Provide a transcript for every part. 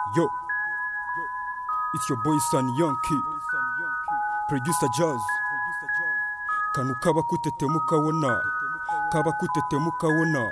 Yo, it's your boy Son Yankee, producer Jazz. Kanu kaba kutetemuka wona, kaba kutetemuka wona.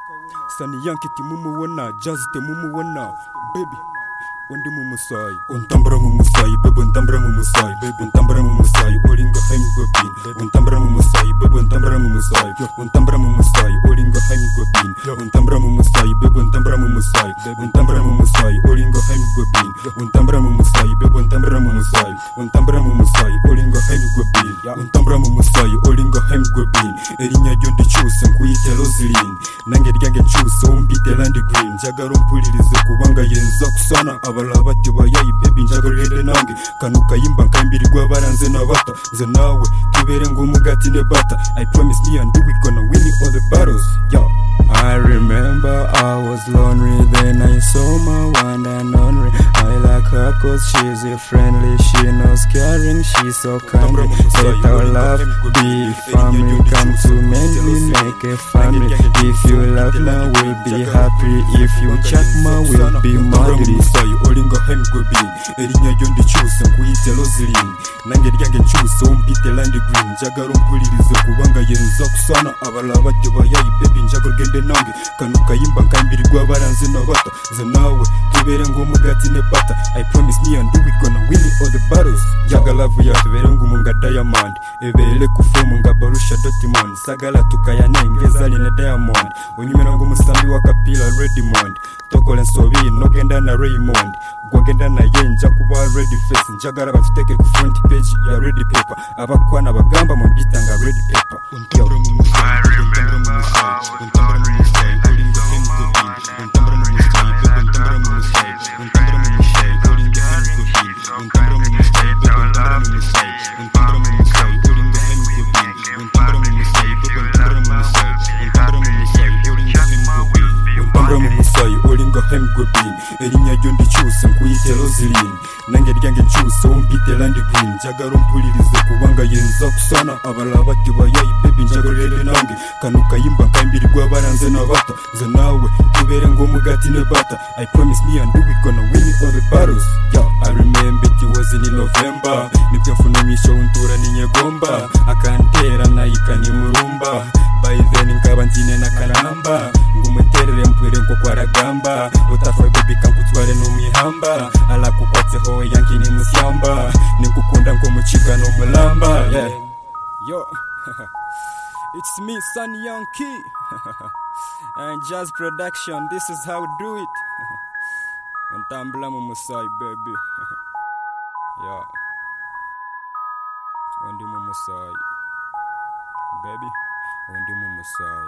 Son Yankee timumu wona, Jazz timumu wona, baby. Undi mumusai, untambra mumusai, baby untambra mumusai, baby untambra mumusai, olinga haim gobin, untambra mumusai, baby untambra mumusai, untambra mumusai, olinga haim gobin, untambra mumusai, baby untambra mumusai, untambra mumusai, olinga haim gobin, untambra mumusai, baby untambra mumusai, untambra mumusai, olinga haim gobin, untambra mumusai, olinga haim gobin, erinya jondi chuse nkuyite Roslyn, nange ryange chuse umbite Land Green, njagala mpulirize kubanga yenza kusana abalabati bayayi baby njagorende nange kanu kayimba nkayimbirirwa baranze nabata nze nawe tubere ng'umugati ne bata I promise me and we gonna win all the battles. Yeah, I remember I was lonely, then I saw my one and only. I like her cause she's a friendly, she knows caring, she's so kind. Let our love be family, come to mainly make a family. If you love now we'll be happy, if you chat ma we'll be madly. Olinga hem gobin erinya yondi cyuse nkuyite Roslyn nange ryange cyuse umbite Land Green njagala mpulirize kubanga yenza kusana abalabati bayayi baby njagorende nange kanu kayimba nkayimbirirwa baranze nabata nze nawe tubere ng'umugati ne bata I promise me and we gonna win all the battles. Njagala love ya tubere ng'umunga Diamond ebere kufumu nga Borussia Dortmund sagala tukayanengeza line Diamond onyumira ng'umusambi wa Kapila Redmond tokole nsobi nogenda na Raymond gwagenda na yenja kuba ready face njagala batuteke ku front page ya Red Paper abakwana bagamba mu bitanga Red Paper. Untambra mu musai, untambra mu musai, untambra mu musai, olinga hem gobin, untambra mu musai, untambra mu musai, untambra mu musai, olinga hem gobin, untambra mu musai, untambra mu musai, untambra mu musai, olinga hem gobin, untambra mu musai, untambra mu musai, untambra mu musai, olinga hem gobin, untambra mu musai, olinga hem gobin erinya jondi cyuse nkuyite Roslyn nange ryange cyuse umbite Land Green njagala mpulirize kubanga yenza kusana abalabati bayayi baby njagorende nange kanu kayimba nkayimbirirwa baranze nabata nze nawe tubere ng'umugati ne bata I promise me and we gonna win all the battles. Yeah, I remember it was in November nibyo mfunamisha untura ninyegomba akantera nayikanye murumba by then nkaba ntine na karamba ngumuterere mpwere nko kwaragamba utafwe baby kankutware n'umihamba ala kukwatseho yanki ni musyamba nikukunda nko muchika no mulamba. Yeah, yo it's me Son Yankee and Jazz Production, this is how we do it. Untambla mu musai baby. Yeah, undi mu musai baby, undi mu musai.